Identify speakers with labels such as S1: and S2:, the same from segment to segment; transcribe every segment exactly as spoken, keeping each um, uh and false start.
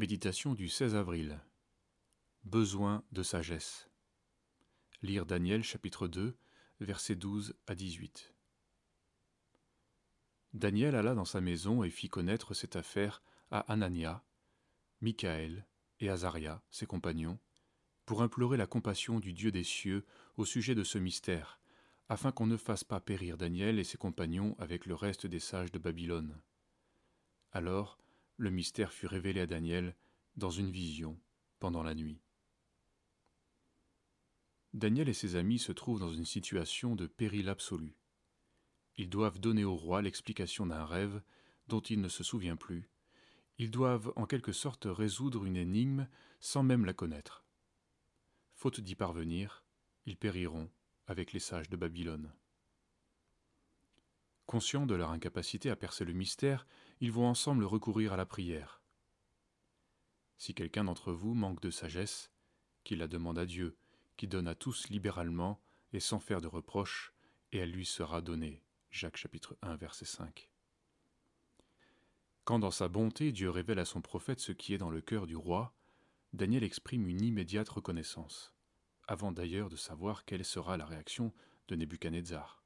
S1: Méditation du seize avril. Besoin de sagesse. Lire Daniel chapitre deux, versets douze à dix-huit. Daniel alla dans sa maison et fit connaître cette affaire à Anania, Michaël et Azaria, ses compagnons, pour implorer la compassion du Dieu des cieux au sujet de ce mystère, afin qu'on ne fasse pas périr Daniel et ses compagnons avec le reste des sages de Babylone. Alors, le mystère fut révélé à Daniel dans une vision pendant la nuit. Daniel et ses amis se trouvent dans une situation de péril absolu. Ils doivent donner au roi l'explication d'un rêve dont il ne se souvient plus. Ils doivent en quelque sorte résoudre une énigme sans même la connaître. Faute d'y parvenir, ils périront avec les sages de Babylone. Conscients de leur incapacité à percer le mystère, ils vont ensemble recourir à la prière. Si quelqu'un d'entre vous manque de sagesse, qu'il la demande à Dieu, qui donne à tous libéralement et sans faire de reproches, et elle lui sera donnée. Jacques chapitre un, verset cinq. Quand dans sa bonté Dieu révèle à son prophète ce qui est dans le cœur du roi, Daniel exprime une immédiate reconnaissance, avant d'ailleurs de savoir quelle sera la réaction de Nebuchadnezzar.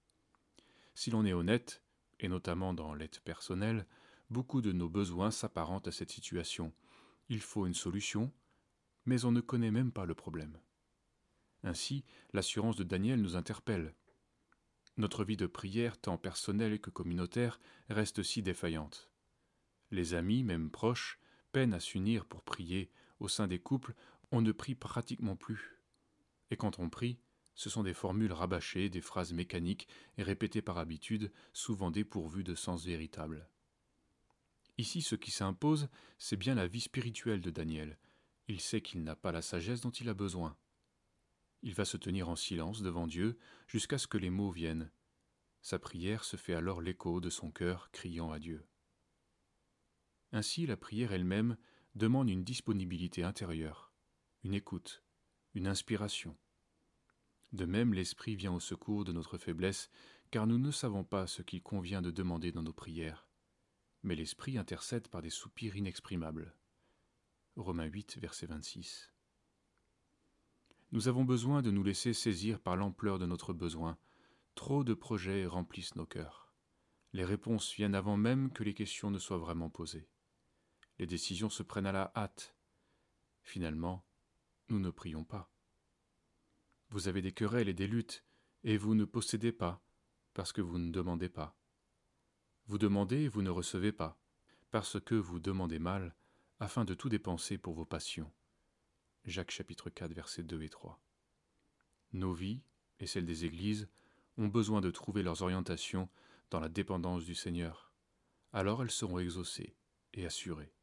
S1: Si l'on est honnête, et notamment dans l'aide personnelle, beaucoup de nos besoins s'apparentent à cette situation. Il faut une solution, mais on ne connaît même pas le problème. Ainsi, l'assurance de Daniel nous interpelle. Notre vie de prière, tant personnelle que communautaire, reste si défaillante. Les amis, même proches, peinent à s'unir pour prier. Au sein des couples, on ne prie pratiquement plus. Et quand on prie, ce sont des formules rabâchées, des phrases mécaniques et répétées par habitude, souvent dépourvues de sens véritable. Ici, ce qui s'impose, c'est bien la vie spirituelle de Daniel. Il sait qu'il n'a pas la sagesse dont il a besoin. Il va se tenir en silence devant Dieu jusqu'à ce que les mots viennent. Sa prière se fait alors l'écho de son cœur criant à Dieu. Ainsi, la prière elle-même demande une disponibilité intérieure, une écoute, une inspiration. De même, l'Esprit vient au secours de notre faiblesse, car nous ne savons pas ce qu'il convient de demander dans nos prières. Mais l'Esprit intercède par des soupirs inexprimables. Romains huit, verset vingt-six. Nous avons besoin de nous laisser saisir par l'ampleur de notre besoin. Trop de projets remplissent nos cœurs. Les réponses viennent avant même que les questions ne soient vraiment posées. Les décisions se prennent à la hâte. Finalement, nous ne prions pas. Vous avez des querelles et des luttes, et vous ne possédez pas, parce que vous ne demandez pas. Vous demandez et vous ne recevez pas, parce que vous demandez mal, afin de tout dépenser pour vos passions. Jacques chapitre quatre, versets deux et trois. Nos vies, et celles des églises, ont besoin de trouver leurs orientations dans la dépendance du Seigneur. Alors elles seront exaucées et assurées.